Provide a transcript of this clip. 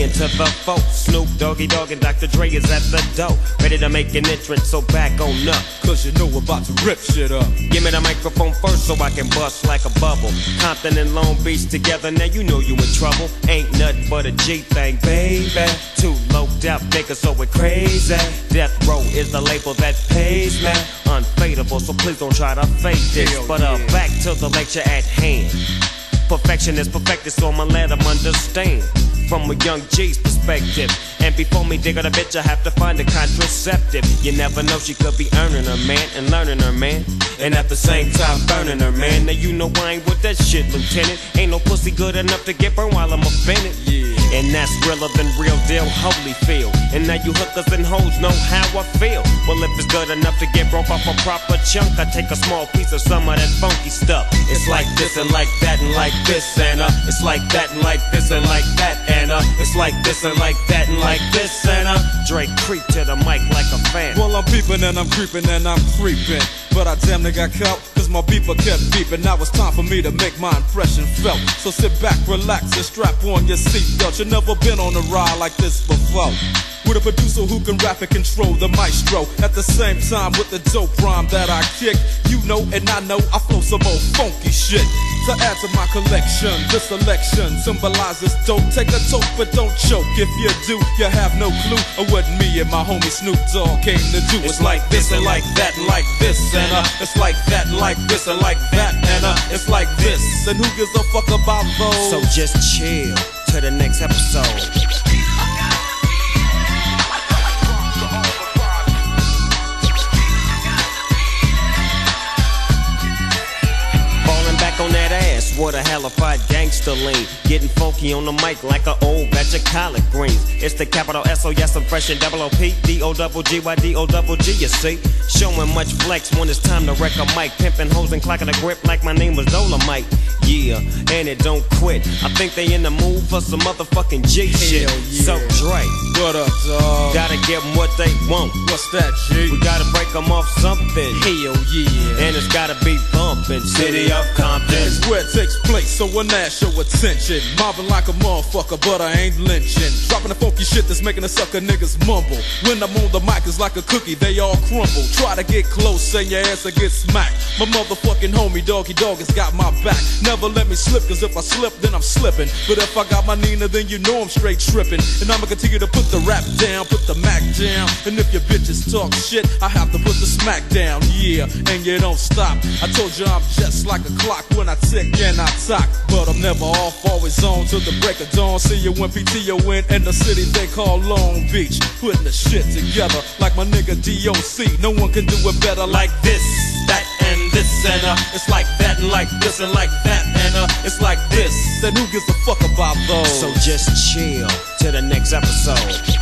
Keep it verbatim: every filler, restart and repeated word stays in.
into the folk. Snoop, Doggy Dogg, and Doctor Dre is at the door, ready to make an entrance, so back on up. Cause you know we're about to rip shit up. Give me the microphone first so I can bust like a bubble. Compton and Long Beach together, now you know you in trouble. Ain't nothing but a G thing, baby. Too low out niggas, so we're crazy. Death Row is the label that pays me. Unfadable, so please don't try to fake this. Hell but uh, yeah. back to the lecture at hand. Perfection is perfected, so I'ma let them understand from a young G's perspective. And before me dig on a bitch, I have to find a contraceptive. You never know, she could be earning her man and learning her man, and at the same time burning her man. Now you know I ain't with that shit, Lieutenant. Ain't no pussy good enough to get burned while I'm offended. Yeah. And that's realer than real deal, Holyfield. And now you hookers and hoes know how I feel. Well, if it's good enough to get broke off a proper chunk, I take a small piece of some of that funky stuff. It's like this and like that and like this and uh, it's like that and like this and like that and uh, it's like this and like that and like this and uh, Drake creep to the mic like a fan. Well, I'm peeping and I'm creeping and I'm creeping, but I damn near got caught, cause my beeper kept beeping. Now it's time for me to make my impression felt. So sit back, relax, and strap on your seatbelt. You've never been on a ride like this before, with a producer who can rap and control the maestro. At the same time with the dope rhyme that I kick, you know and I know I flow some old funky shit. To add to my collection, this selection symbolizes dope. Take a toke but don't choke. If you do, you have no clue of what me and my homie Snoop Dogg came to do. It's like this and like that and like this and uh, it's like that and like this and like that and uh, it's like this. And who gives a fuck about those? So just chill to the next episode. On that ass, what a halified gangster lean. Getting funky on the mic like an old batch of collard greens. It's the capital S O, yes, I'm fresh and double O P. D O double G Y D O double G, you see. Showing much flex when it's time to wreck a mic. Pimping hoes and clocking a grip like my name was Dolomite. Yeah, and it don't quit. I think they in the mood for some motherfucking G shit. Yeah. So Dre, What up, dog? gotta give them what they want. What's that, G? We gotta break them off something. Hell yeah. And it's gotta be bumpin'. City of Compton. It's where it takes place, so when that show attention. Mobbing like a motherfucker, but I ain't lynching. Dropping the funky shit that's making the sucker niggas mumble. When I'm on the mic, it's like a cookie, they all crumble. Try to get close, and your ass will get smacked. My motherfucking homie, Doggy Dogg, has got my back. Never let me slip, cause if I slip, then I'm slipping. But if I got my Nina, then you know I'm straight tripping. And I'ma continue to put the rap down, put the Mac down. And if your bitches talk shit, I have to put the smack down. Yeah, and you don't stop. I told you I'm just like a clock when I tick and I talk. But I'm never off, always on till the break of dawn. See you when P T O in in the city they call Long Beach. Putting the shit together like my nigga D O C. No one can do it better like this, that, and this, and uh, it's like that, and like this, and like that, and uh, it's like this. Then who gives a fuck about those? So just chill to the next episode.